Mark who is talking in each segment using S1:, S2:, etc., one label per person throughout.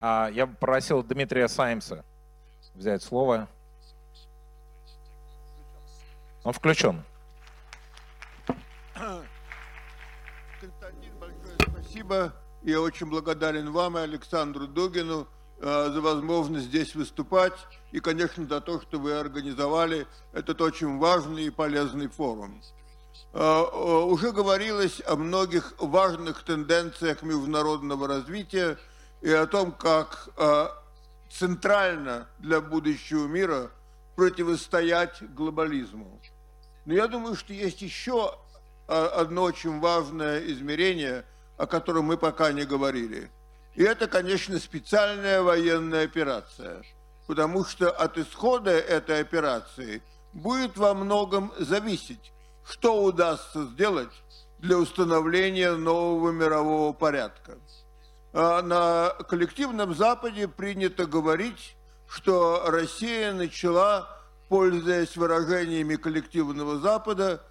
S1: Я бы просил Дмитрия Саимса взять слово. Он включен.
S2: Константин, большое спасибо. Я очень благодарен вам и Александру Дугину за возможность здесь выступать и, конечно, за то, что вы организовали этот очень важный и полезный форум. Уже говорилось о многих важных тенденциях международного развития и о том, как центрально для будущего мира противостоять глобализму. Но я думаю, что есть еще одно очень важное измерение, о котором мы пока не говорили. И это, конечно, специальная военная операция, потому что от исхода этой операции будет во многом зависеть, что удастся сделать для установления нового мирового порядка. На коллективном Западе принято говорить, что Россия начала, пользуясь выражениями коллективного Запада,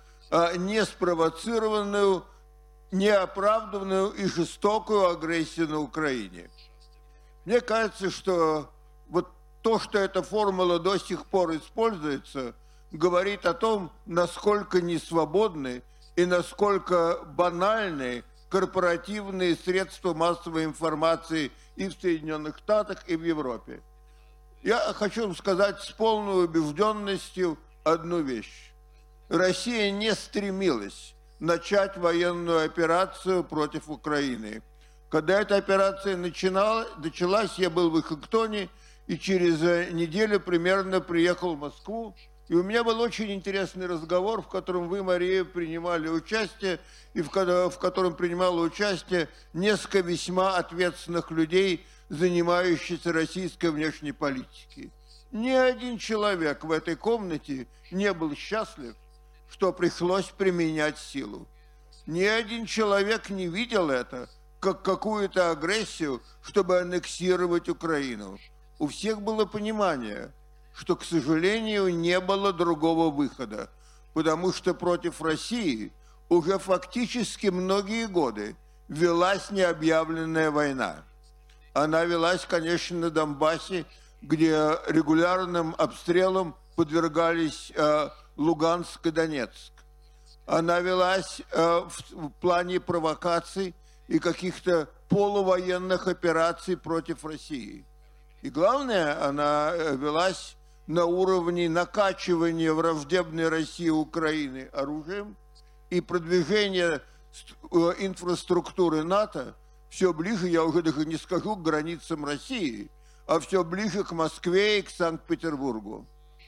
S2: неспровоцированную, неоправданную и жестокую агрессию на Украине. Мне кажется, что вот то, что эта формула до сих пор используется, говорит о том, насколько несвободны и насколько банальны корпоративные средства массовой информации и в Соединенных Штатах, и в Европе. Я хочу вам сказать с полной убежденностью одну вещь. Россия не стремилась начать военную операцию против Украины. Когда эта операция началась, я был в Вашингтоне и через неделю примерно приехал в Москву. И у меня был очень интересный разговор, в котором вы, Мария, принимали участие, и в котором принимало участие несколько весьма ответственных людей, занимающихся российской внешней политикой. Ни один человек в этой комнате не был счастлив, что пришлось применять силу. Ни один человек не видел это как какую-то агрессию, чтобы аннексировать Украину. У всех было понимание, что, к сожалению, не было другого выхода, потому что против России уже фактически многие годы велась необъявленная война. Она велась, конечно, на Донбассе, где регулярным обстрелам подвергались Луганск и Донецк. Она велась в плане провокаций и каких-то полувоенных операций против России. И главное, она велась на уровне накачивания враждебной России Украины оружием и продвижения инфраструктуры НАТО все ближе, я уже даже не скажу, к границам России, а все ближе к Москве и к Санкт-Петербургу.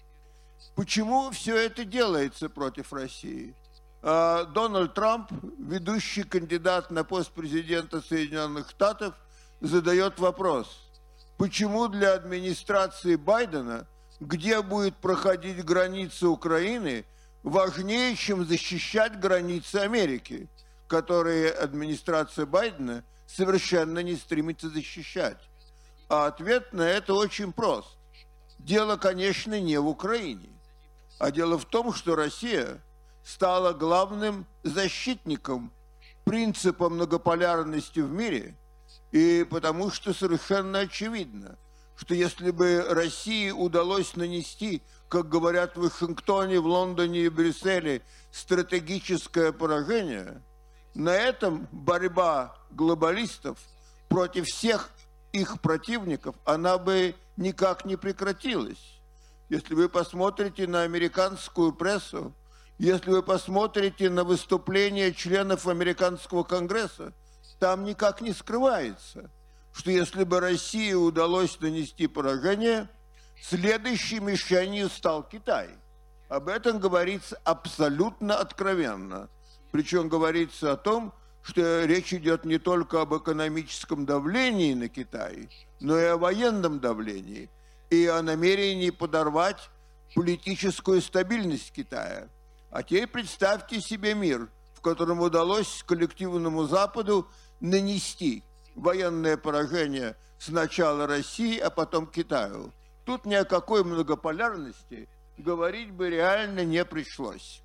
S2: Почему все это делается против России? Дональд Трамп, ведущий кандидат на пост президента Соединенных Штатов, задает вопрос, почему для администрации Байдена, где будет проходить граница Украины, важнее, чем защищать границы Америки, которые администрация Байдена совершенно не стремится защищать. А ответ на это очень прост. Дело, конечно, не в Украине, а дело в том, что Россия стала главным защитником принципа многополярности в мире, и потому что совершенно очевидно, что если бы России удалось нанести, как говорят в Вашингтоне, в Лондоне и Брюсселе, стратегическое поражение, на этом борьба глобалистов против всех их противников, она бы никак не прекратилась. Если вы посмотрите на американскую прессу, если вы посмотрите на выступления членов американского конгресса, там никак не скрывается, что если бы России удалось нанести поражение, следующей мишенью стал Китай. Об этом говорится абсолютно откровенно. Причем говорится о том, что речь идет не только об экономическом давлении на Китай, но и о военном давлении, и о намерении подорвать политическую стабильность Китая. А теперь представьте себе мир, в котором удалось коллективному Западу нанести военное поражение сначала России, а потом Китаю. Тут ни о какой многополярности говорить бы реально не пришлось.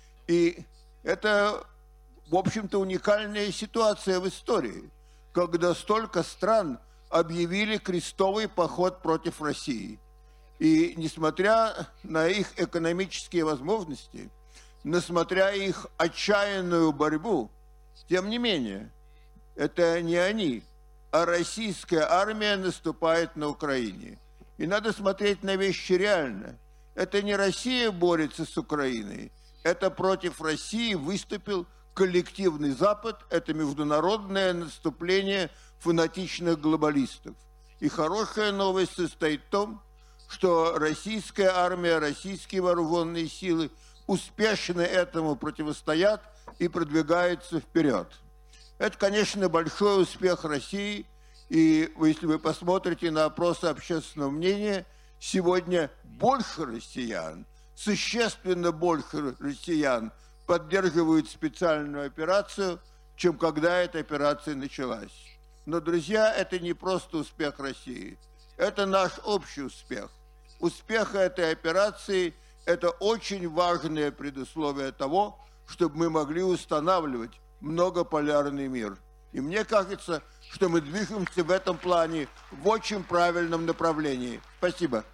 S2: И это, в общем-то, уникальная ситуация в истории, когда столько стран объявили крестовый поход против России. И несмотря на их экономические возможности, несмотря на их отчаянную борьбу, тем не менее, это не они, а российская армия наступает на Украине. И надо смотреть на вещи реально. Это не Россия борется с Украиной, это против России выступил коллективный Запад, это международное наступление фанатичных глобалистов. И хорошая новость состоит в том, что российская армия, российские вооруженные силы успешно этому противостоят и продвигаются вперед. Это, конечно, большой успех России, и если вы посмотрите на опросы общественного мнения, сегодня больше россиян, существенно больше россиян поддерживают специальную операцию, чем когда эта операция началась. Но, друзья, это не просто успех России, это наш общий успех. Успех этой операции – это очень важное предусловие того, чтобы мы могли устанавливать многополярный мир. И мне кажется, что мы движемся в этом плане в очень правильном направлении. Спасибо.